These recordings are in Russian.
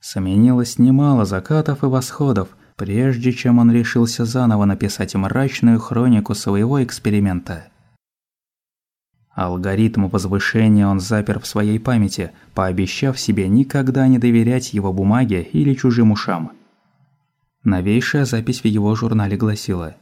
Сменилось немало закатов и восходов, прежде чем он решился заново написать мрачную хронику своего эксперимента. Алгоритм возвышения он запер в своей памяти, пообещав себе никогда не доверять его бумаге или чужим ушам. Новейшая запись в его журнале гласила: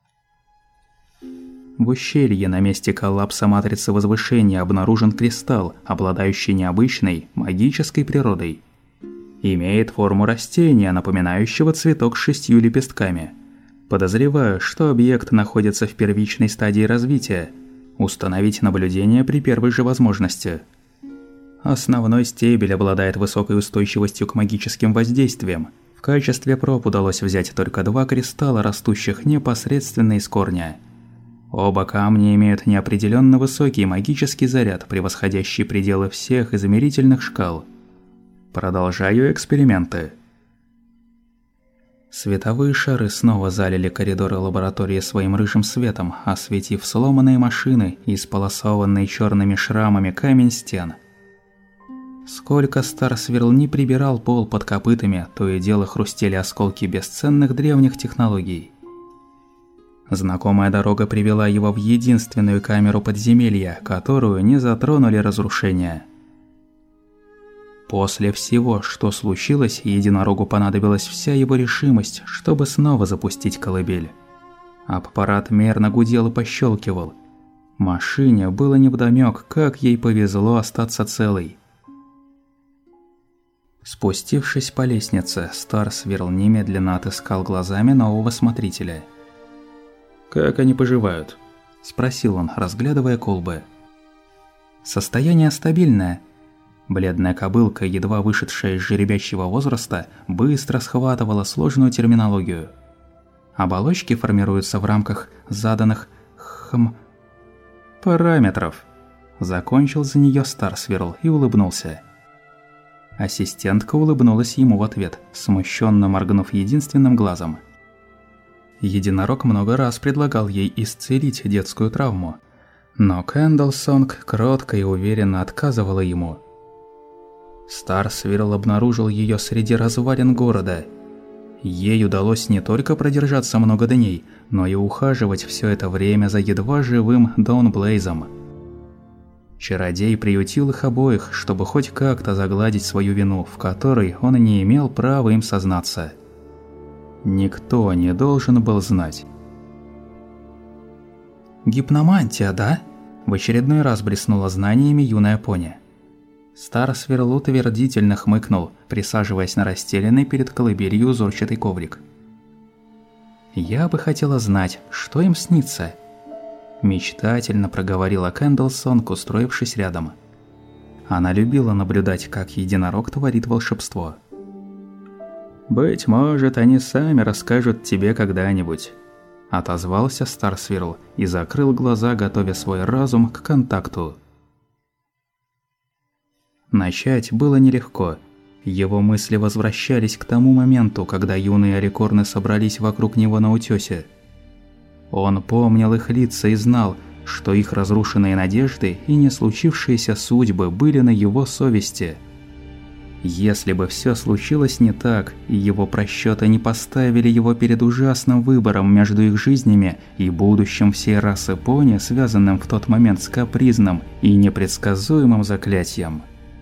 в ущелье на месте коллапса матрицы возвышения обнаружен кристалл, обладающий необычной магической природой. Имеет форму растения, напоминающего цветок с 6 лепестками. Подозреваю, что объект находится в первичной стадии развития. Установить наблюдение при первой же возможности. Основной стебель обладает высокой устойчивостью к магическим воздействиям. В качестве проб удалось взять только 2 кристалла, растущих непосредственно из корня. Оба камня имеют неопределенно высокий магический заряд, превосходящий пределы всех измерительных шкал. Продолжаю эксперименты. Световые шары снова залили коридоры лаборатории своим рыжим светом, осветив сломанные машины и исполосованные черными шрамами камень стен. Сколько Старсвирл не прибирал пол под копытами, то и дело хрустели осколки бесценных древних технологий. Знакомая дорога привела его в единственную камеру подземелья, которую не затронули разрушения. После всего, что случилось, единорогу понадобилась вся его решимость, чтобы снова запустить колыбель. Аппарат мерно гудел и пощелкивал. Машине было невдомёк, как ей повезло остаться целой. Спустившись по лестнице, Старсвирл немедленно отыскал глазами нового смотрителя. «Как они поживают?» – спросил он, разглядывая колбы. «Состояние стабильное». Бледная кобылка, едва вышедшая из жеребячего возраста, быстро схватывала сложную терминологию. Оболочки формируются в рамках заданных параметров. Закончил за неё Старсвирл и улыбнулся. Ассистентка улыбнулась ему в ответ, смущенно моргнув единственным глазом. Единорог много раз предлагал ей исцелить детскую травму, но Кэндлсонг кротко и уверенно отказывала ему. Старсвирл обнаружил её среди развалин города. Ей удалось не только продержаться много дней, но и ухаживать всё это время за едва живым Даунблейзом. Чародей приютил их обоих, чтобы хоть как-то загладить свою вину, в которой он не имел права им сознаться. Никто не должен был знать. «Гипномантия, да?» – в очередной раз блеснула знаниями юная пони. Старсвирл утвердительно хмыкнул, присаживаясь на расстеленный перед колыбелью узорчатый коврик. «Я бы хотела знать, что им снится», – мечтательно проговорила Кэндлсонг, устроившись рядом. Она любила наблюдать, как единорог творит волшебство. «Быть может, они сами расскажут тебе когда-нибудь», – отозвался Старсвирл и закрыл глаза, готовя свой разум к контакту. Начать было нелегко. Его мысли возвращались к тому моменту, когда юные орикорны собрались вокруг него на утёсе. Он помнил их лица и знал, что их разрушенные надежды и не случившиеся судьбы были на его совести. Если бы всё случилось не так, и его просчёты не поставили его перед ужасным выбором между их жизнями и будущим всей расы пони, связанным в тот момент с капризным и непредсказуемым заклятием.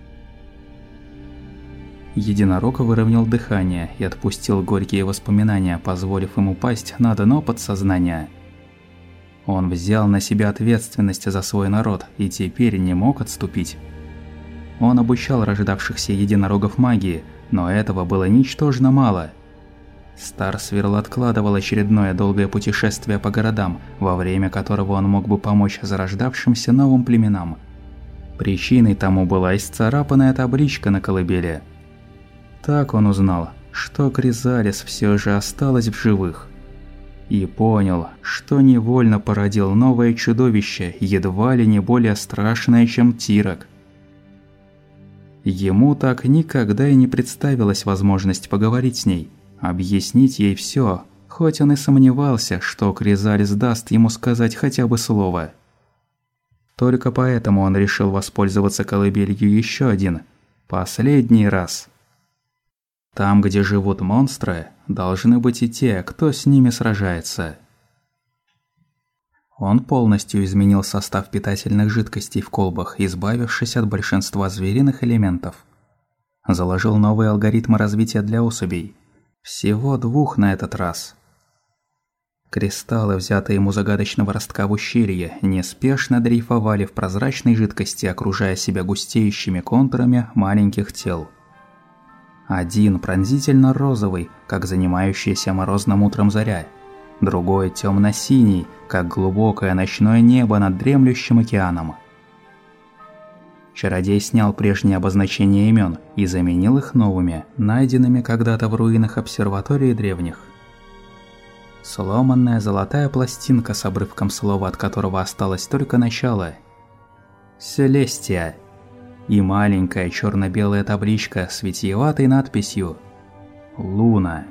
Единорог выровнял дыхание и отпустил горькие воспоминания, позволив им упасть на дно подсознания. Он взял на себя ответственность за свой народ и теперь не мог отступить. Он обучал рождавшихся единорогов магии, но этого было ничтожно мало. Старсвирл откладывал очередное долгое путешествие по городам, во время которого он мог бы помочь зарождавшимся новым племенам. Причиной тому была исцарапанная табличка на колыбели. Так он узнал, что Кризалис всё же осталась в живых. И понял, что невольно породил новое чудовище, едва ли не более страшное, чем Тирок. Ему так никогда и не представилась возможность поговорить с ней, объяснить ей всё, хоть он и сомневался, что Кризалис даст ему сказать хотя бы слово. Только поэтому он решил воспользоваться колыбелью ещё один, последний раз. Там, где живут монстры, должны быть и те, кто с ними сражается. Он полностью изменил состав питательных жидкостей в колбах, избавившись от большинства звериных элементов. Заложил новые алгоритмы развития для особей. Всего 2 на этот раз. Кристаллы, взятые ему загадочного ростка в ущелье, неспешно дрейфовали в прозрачной жидкости, окружая себя густеющими контурами маленьких тел. Один пронзительно розовый, как занимающаяся морозным утром заря. Другой темно-синий, как глубокое ночное небо над дремлющим океаном. Чародей снял прежние обозначения имен и заменил их новыми, найденными когда-то в руинах обсерватории древних. Сломанная золотая пластинка с обрывком слова, от которого осталось только начало. «Селестия». И маленькая черно-белая табличка с витиеватой надписью «Луна».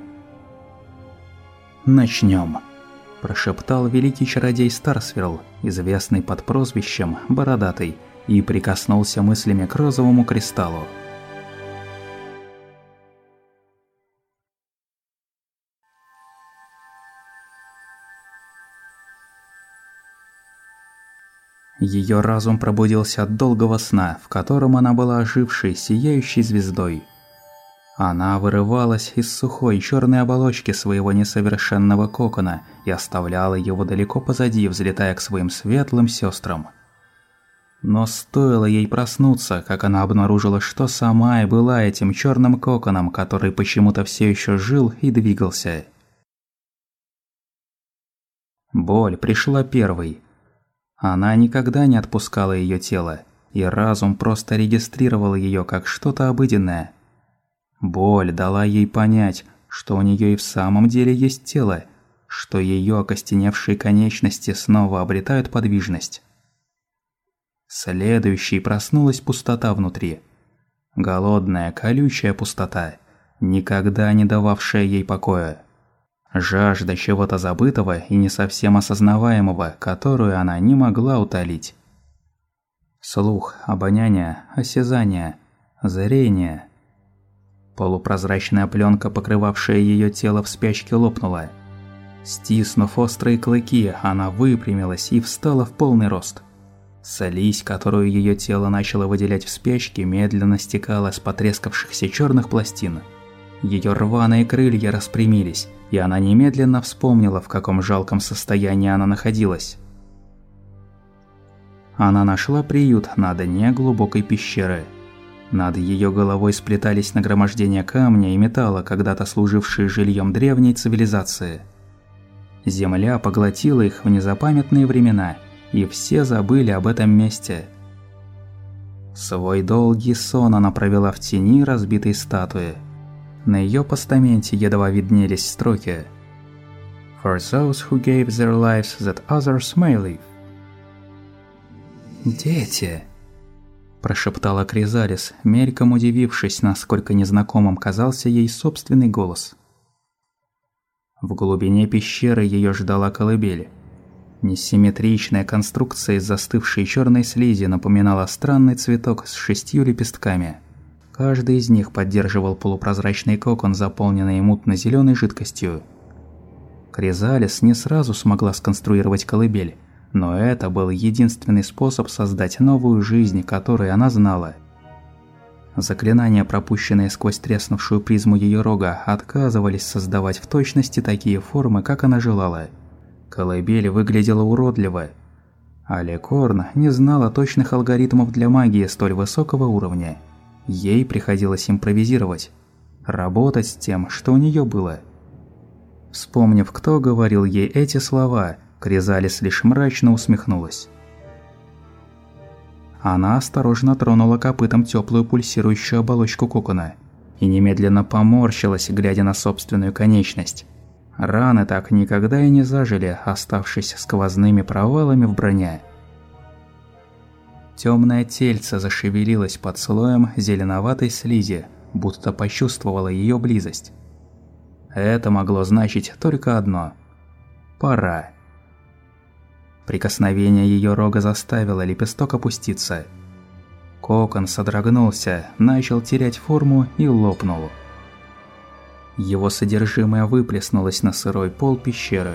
«Начнем», – прошептал великий чародей Старсверл, известный под прозвищем Бородатый, и прикоснулся мыслями к розовому кристаллу. Ее разум пробудился от долгого сна, в котором она была ожившей, сияющей звездой. Она вырывалась из сухой черной оболочки своего несовершенного кокона и оставляла его далеко позади, взлетая к своим светлым сестрам. Но стоило ей проснуться, как она обнаружила, что сама и была этим черным коконом, который почему-то все еще жил и двигался. Боль пришла первой. Она никогда не отпускала ее тело, и разум просто регистрировал ее как что-то обыденное. Боль дала ей понять, что у нее и в самом деле есть тело, что ее окостеневшие конечности снова обретают подвижность. Следующей проснулась пустота внутри. Голодная, колючая пустота, никогда не дававшая ей покоя. Жажда чего-то забытого и не совсем осознаваемого, которую она не могла утолить. Слух, обоняние, осязание, зрение. Полупрозрачная пленка, покрывавшая ее тело в спячке, лопнула. Стиснув острые клыки, она выпрямилась и встала в полный рост. Слизь, которую ее тело начало выделять в спячке, медленно стекала с потрескавшихся черных пластин. Ее рваные крылья распрямились, и она немедленно вспомнила, в каком жалком состоянии она находилась. Она нашла приют на дне глубокой пещеры. Над ее головой сплетались нагромождения камня и металла, когда-то служившие жильем древней цивилизации. Земля поглотила их в незапамятные времена, и все забыли об этом месте. Свой долгий сон она провела в тени разбитой статуи. На ее постаменте едва виднелись строки «For those who gave their lives that others may live». «Дети!» – прошептала Кризалис, мельком удивившись, насколько незнакомым казался ей собственный голос. В глубине пещеры ее ждала колыбель. Несимметричная конструкция из застывшей черной слизи напоминала странный цветок с 6 лепестками. Каждый из них поддерживал полупрозрачный кокон, заполненный мутно-зеленой жидкостью. Кризалис не сразу смогла сконструировать колыбель, но это был единственный способ создать новую жизнь, которую она знала. Заклинания, пропущенные сквозь треснувшую призму ее рога, отказывались создавать в точности такие формы, как она желала. Колыбель выглядела уродливо. Аликорн не знала точных алгоритмов для магии столь высокого уровня. Ей приходилось импровизировать, работать с тем, что у нее было. Вспомнив, кто говорил ей эти слова, Кризалис лишь мрачно усмехнулась. Она осторожно тронула копытом теплую пульсирующую оболочку кокона и немедленно поморщилась, глядя на собственную конечность. Раны так никогда и не зажили, оставшись сквозными провалами в броне. Темное тельце зашевелилось под слоем зеленоватой слизи, будто почувствовало ее близость. Это могло значить только одно – пора. Прикосновение ее рога заставило лепесток опуститься. Кокон содрогнулся, начал терять форму и лопнул. Его содержимое выплеснулось на сырой пол пещеры.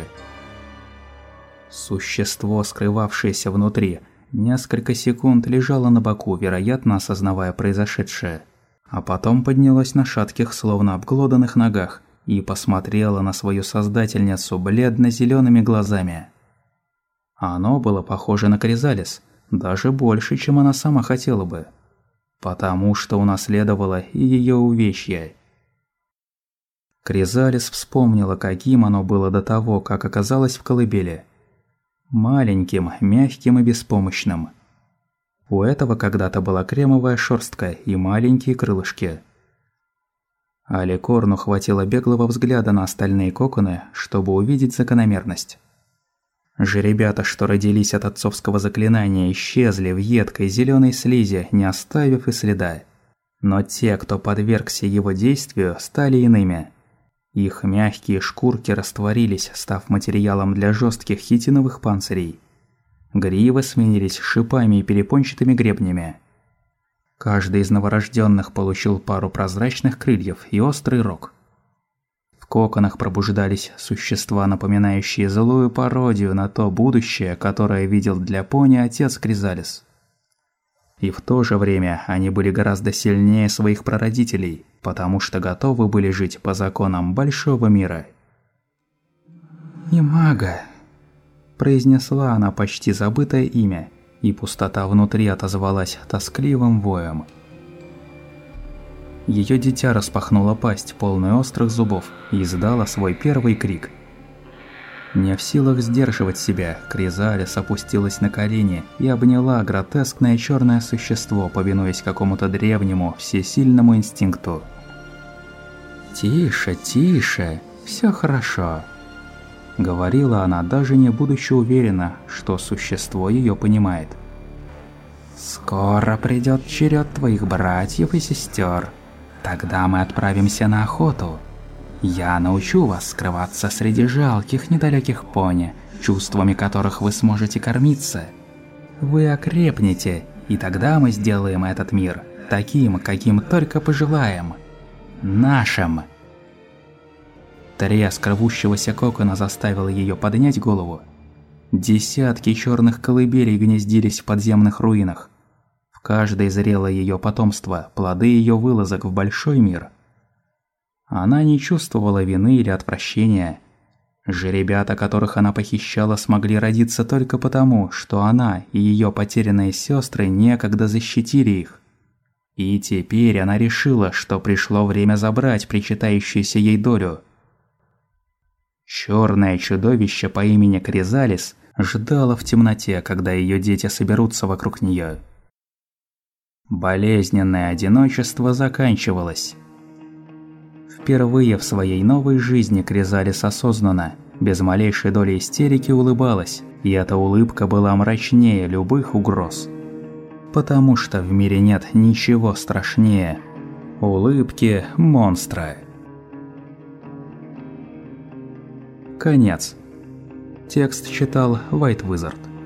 Существо, скрывавшееся внутри, несколько секунд лежало на боку, вероятно, осознавая произошедшее, а потом поднялось на шатких, словно обглоданных ногах и посмотрело на свою создательницу бледно-зелеными глазами. Оно было похоже на Кризалис, даже больше, чем она сама хотела бы, потому что унаследовала и ее увечья. Кризалис вспомнила, каким оно было до того, как оказалось в колыбели. Маленьким, мягким и беспомощным. У этого когда-то была кремовая шерстка и маленькие крылышки. Аликорну хватило беглого взгляда на остальные коконы, чтобы увидеть закономерность. Жеребята, что родились от отцовского заклинания, исчезли в едкой зеленой слизи, не оставив и следа. Но те, кто подвергся его действию, стали иными. Их мягкие шкурки растворились, став материалом для жестких хитиновых панцирей. Гривы сменились шипами и перепончатыми гребнями. Каждый из новорожденных получил пару прозрачных крыльев и острый рог. В коконах пробуждались существа, напоминающие злую пародию на то будущее, которое видел для пони отец Кризалис. И в то же время они были гораздо сильнее своих прародителей, потому что готовы были жить по законам большого мира. «Немага», – произнесла она почти забытое имя, и пустота внутри отозвалась тоскливым воем. Ее дитя распахнуло пасть, полную острых зубов, и издало свой первый крик. Не в силах сдерживать себя, Кризалис опустилась на колени и обняла гротескное черное существо, повинуясь какому-то древнему, всесильному инстинкту. «Тише, тише, все хорошо», – говорила она, даже не будучи уверена, что существо ее понимает. «Скоро придет черед твоих братьев и сестер. Тогда мы отправимся на охоту. Я научу вас скрываться среди жалких недалеких пони, чувствами которых вы сможете кормиться. Вы окрепнете, и тогда мы сделаем этот мир таким, каким только пожелаем. Нашим». Треск рвущегося кокона заставил ее поднять голову. Десятки черных колыбелей гнездились в подземных руинах. В каждой зрело ее потомство, плоды ее вылазок в большой мир. Она не чувствовала вины или отвращения. Жеребята, которых она похищала, смогли родиться только потому, что она и ее потерянные сестры некогда защитили их. И теперь она решила, что пришло время забрать причитающуюся ей долю. Черное чудовище по имени Кризалис ждало в темноте, когда ее дети соберутся вокруг нее. Болезненное одиночество заканчивалось. Впервые в своей новой жизни Кризалис осознанно, без малейшей доли истерики улыбалась, и эта улыбка была мрачнее любых угроз. Потому что в мире нет ничего страшнее улыбки монстра. Конец. Текст читал White Wizard.